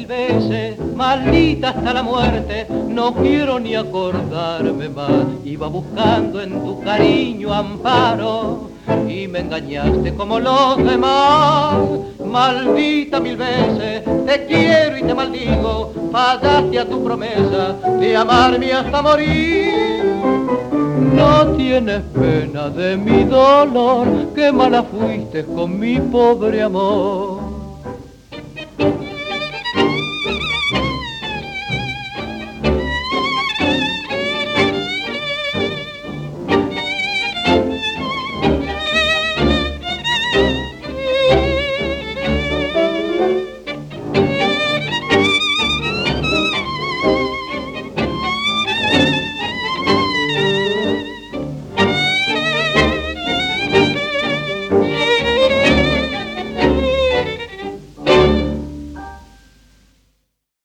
veces, maldita hasta la muerte, no quiero ni acordarme más. Iba buscando en tu cariño amparo y me engañaste como los demás. Maldita mil veces, te quiero y te maldigo, fallaste a tu promesa de amarme hasta morir. No tienes pena de mi dolor, qué mala fuiste con mi pobre amor.